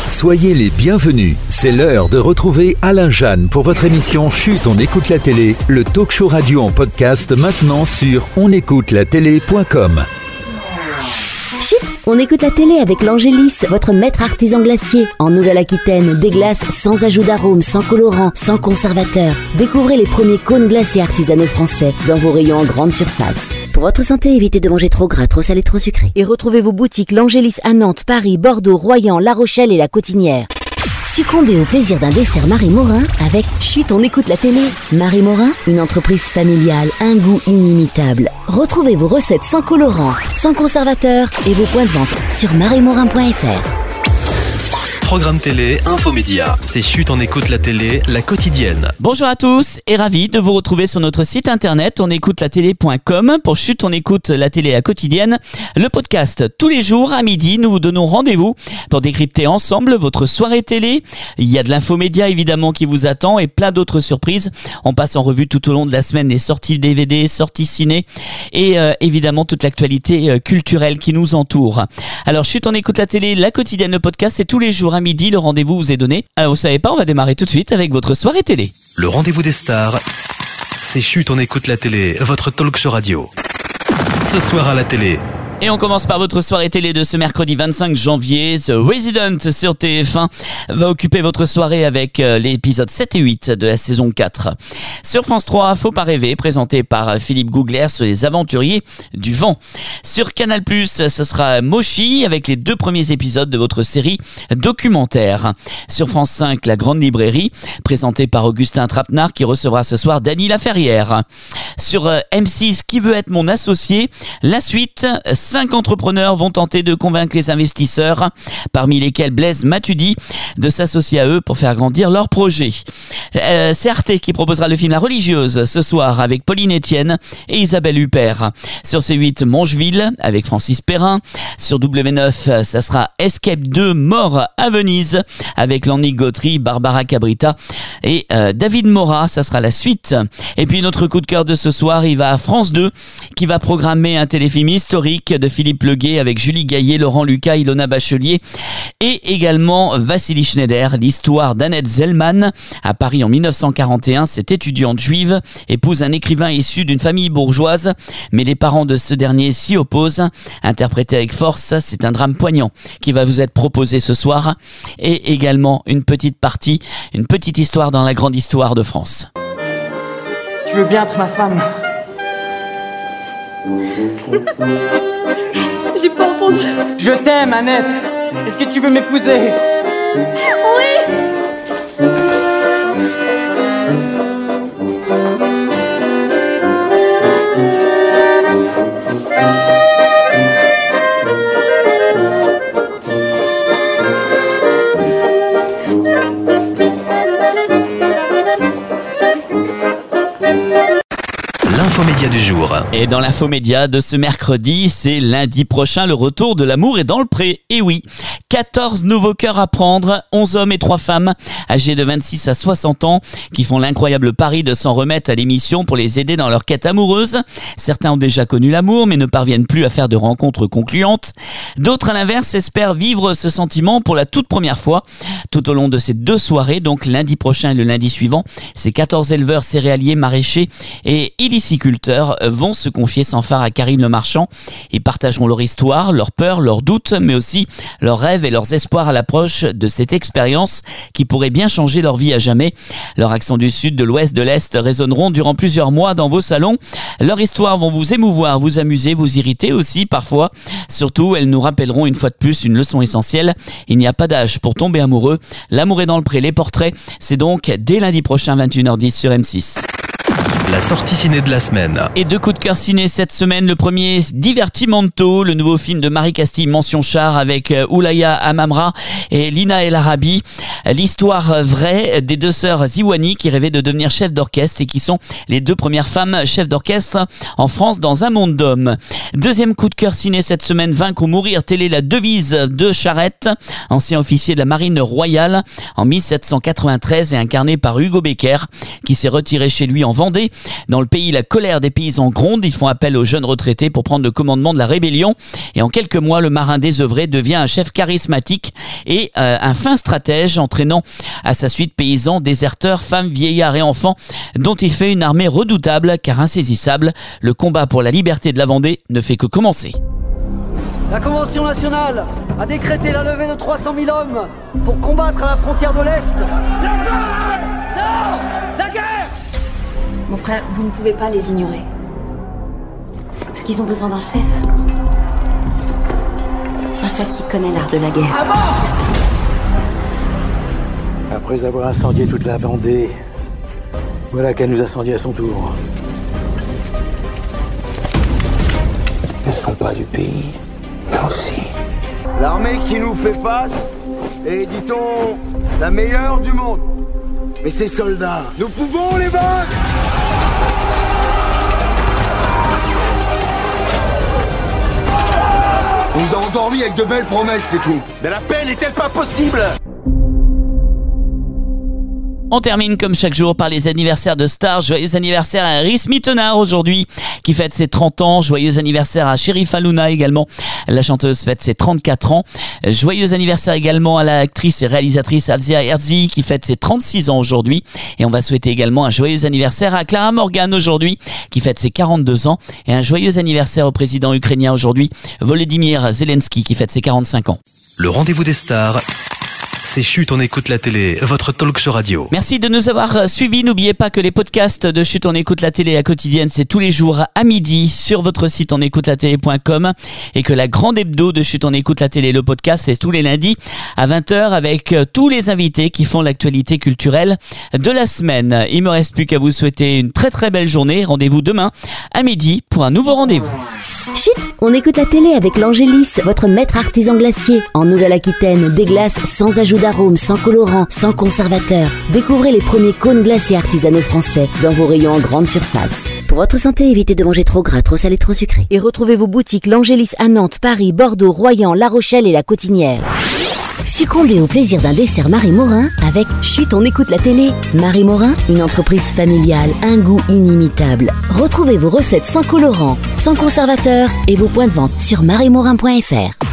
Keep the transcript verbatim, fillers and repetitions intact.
Soyez les bienvenus. C'est l'heure de retrouver Alain Jeanne pour votre émission Chut, on écoute la télé, le talk show radio en podcast maintenant sur on écoute la télé point com. Chut, on écoute la télé avec l'Angélis, votre maître artisan glacier. En Nouvelle-Aquitaine, des glaces sans ajout d'arôme, sans colorant, sans conservateur. Découvrez les premiers cônes glaciers artisanaux français dans vos rayons en grande surface. Pour votre santé, évitez de manger trop gras, trop salé, trop sucré. Et retrouvez vos boutiques l'Angélis à Nantes, Paris, Bordeaux, Royan, La Rochelle et La Cotinière. Succombez au plaisir d'un dessert Marie Morin avec Chut, on écoute la télé. Marie Morin, une entreprise familiale, un goût inimitable. Retrouvez vos recettes sans colorant, sans conservateur et vos points de vente sur marie morin point f r. Programme télé, infomédia. C'est Chut, on écoute la télé, la quotidienne. Bonjour à tous et ravi de vous retrouver sur notre site internet on écoute la télé point com pour Chut, on écoute la télé, la quotidienne. Le podcast, tous les jours à midi, nous vous donnons rendez-vous pour décrypter ensemble votre soirée télé. Il y a de l'infomédia évidemment qui vous attend et plein d'autres surprises. On passe en revue tout au long de la semaine les sorties D V D, sorties ciné et euh, évidemment toute l'actualité euh, culturelle qui nous entoure. Alors Chut, on écoute la télé, la quotidienne, le podcast, c'est tous les jours à midi, le rendez-vous vous est donné. Alors vous savez pas, on va démarrer tout de suite avec votre soirée télé. Le rendez-vous des stars, c'est Chut, on écoute la télé, votre talk show radio. Ce soir à la télé. Et on commence par votre soirée télé de ce mercredi vingt-cinq janvier. The Resident sur T F un va occuper votre soirée avec l'épisode sept et huit de la saison quatre. Sur France trois, Faut pas rêver, présenté par Philippe Gougler sur les aventuriers du vent. Sur Canal plus, ce sera Moshi avec les deux premiers épisodes de votre série documentaire. Sur France cinq, La Grande Librairie, présenté par Augustin Trapenard qui recevra ce soir Dany Laferrière. Sur M six, Qui veut être mon associé, la suite. Cinq entrepreneurs vont tenter de convaincre les investisseurs, parmi lesquels Blaise Matuidi, de s'associer à eux pour faire grandir leur projet. Euh, c'est Arte qui proposera le film La Religieuse ce soir avec Pauline Etienne et Isabelle Huppert. Sur C huit, Mongeville avec Francis Perrin. Sur W neuf, ça sera Escape deux, Mort à Venise avec Lanny Gautry, Barbara Cabrita et euh, David Mora. Ça sera la suite. Et puis notre coup de cœur de ce soir, il va à France deux qui va programmer un téléfilm historique de Philippe Leguet avec Julie Gaillet, Laurent Lucas, Ilona Bachelier et également Vassili Schneider, l'histoire d'Annette Zellman. À Paris en mille neuf cent quarante et un, cette étudiante juive épouse un écrivain issu d'une famille bourgeoise, mais les parents de ce dernier s'y opposent. Interprété avec force, c'est un drame poignant qui va vous être proposé ce soir et également une petite partie, une petite histoire dans la grande histoire de France. Tu veux bien être ma femme? J'ai pas entendu. Je t'aime, Annette. Est-ce que tu veux m'épouser? Oui. L'infomédia du jour. Et dans l'infomédia de ce mercredi, c'est lundi prochain le retour de L'amour est dans le pré. Et oui, quatorze nouveaux cœurs à prendre, onze hommes et trois femmes âgés de vingt-six à soixante ans qui font l'incroyable pari de s'en remettre à l'émission pour les aider dans leur quête amoureuse. Certains ont déjà connu l'amour mais ne parviennent plus à faire de rencontres concluantes. D'autres à l'inverse espèrent vivre ce sentiment pour la toute première fois. Tout au long de ces deux soirées, donc lundi prochain et le lundi suivant, ces quatorze éleveurs céréaliers, maraîchers et illiciculteurs vont se confier sans phare à Karine Le Marchand et partageront leur histoire, leurs peurs, leurs doutes, mais aussi leurs rêves et leurs espoirs à l'approche de cette expérience qui pourrait bien changer leur vie à jamais. Leurs accents du sud, de l'ouest, de l'est résonneront durant plusieurs mois dans vos salons. Leurs histoires vont vous émouvoir, vous amuser, vous irriter aussi parfois. Surtout, elles nous rappelleront une fois de plus une leçon essentielle. Il n'y a pas d'âge pour tomber amoureux. L'amour est dans le pré, les portraits. C'est donc dès lundi prochain, vingt et une heures dix sur M six. La sortie ciné de la semaine. Et deux coups de cœur ciné cette semaine. Le premier, Divertimento, le nouveau film de Marie Castille Mention Char avec Oulaya Amamra et Lina El Arabi. L'histoire vraie des deux sœurs Ziwani qui rêvaient de devenir chefs d'orchestre et qui sont les deux premières femmes chefs d'orchestre en France dans un monde d'hommes. Deuxième coup de cœur ciné cette semaine, Vaincre ou mourir, telle est la devise de Charette, ancien officier de la marine royale en mille sept cent quatre-vingt-treize et incarné par Hugo Becker qui s'est retiré chez lui en Vendée Dans le pays, la colère des paysans gronde. Ils font appel aux jeunes retraités pour prendre le commandement de la rébellion. Et en quelques mois, le marin désœuvré devient un chef charismatique et euh, un fin stratège, entraînant à sa suite paysans, déserteurs, femmes, vieillards et enfants, dont il fait une armée redoutable car insaisissable. Le combat pour la liberté de la Vendée ne fait que commencer. La Convention nationale a décrété la levée de trois cent mille hommes pour combattre à la frontière de l'Est. La guerre ! Non ! La guerre ! Mon frère, vous ne pouvez pas les ignorer. Parce qu'ils ont besoin d'un chef. Un chef qui connaît l'art de la guerre. À mort ! Après avoir incendié toute la Vendée, voilà qu'elle nous incendie à son tour. Ils ne sont pas du pays, mais aussi. L'armée qui nous fait face est, dit-on, la meilleure du monde. Mais ces soldats, nous pouvons les vaincre! On nous a endormis avec de belles promesses, c'est tout. Mais la paix n'est-elle pas possible? On termine comme chaque jour par les anniversaires de stars. Joyeux anniversaire à Rhys Mittenard aujourd'hui, qui fête ses trente ans. Joyeux anniversaire à Cherif Aluna également. La chanteuse fête ses trente-quatre ans. Joyeux anniversaire également à l'actrice et réalisatrice Afzia Herzi, qui fête ses trente-six ans aujourd'hui. Et on va souhaiter également un joyeux anniversaire à Clara Morgan aujourd'hui, qui fête ses quarante-deux ans. Et un joyeux anniversaire au président ukrainien aujourd'hui, Volodymyr Zelensky, qui fête ses quarante-cinq ans. Le rendez-vous des stars. C'est Chut, on écoute la télé, votre talk show radio. Merci de nous avoir suivis. N'oubliez pas que les podcasts de Chut, on écoute la télé à quotidienne, c'est tous les jours à midi sur votre site on écoute la télé point com, et que la grande hebdo de Chut, on écoute la télé, le podcast, c'est tous les lundis à vingt heures avec tous les invités qui font l'actualité culturelle de la semaine. Il me reste plus qu'à vous souhaiter une très très belle journée. Rendez-vous demain à midi pour un nouveau rendez-vous. Chut, on écoute la télé avec l'Angélis, votre maître artisan glacier. En Nouvelle-Aquitaine, des glaces sans ajout d'arôme, sans colorant, sans conservateur. Découvrez les premiers cônes glacés artisanaux français dans vos rayons en grande surface. Pour votre santé, évitez de manger trop gras, trop salé, trop sucré. Et retrouvez vos boutiques l'Angélis à Nantes, Paris, Bordeaux, Royan, La Rochelle et La Cotinière. Succombez au plaisir d'un dessert Marie Morin avec Chut, on écoute la télé. Marie Morin, une entreprise familiale, un goût inimitable. Retrouvez vos recettes sans colorant, sans conservateur et vos points de vente sur marie morin point f r.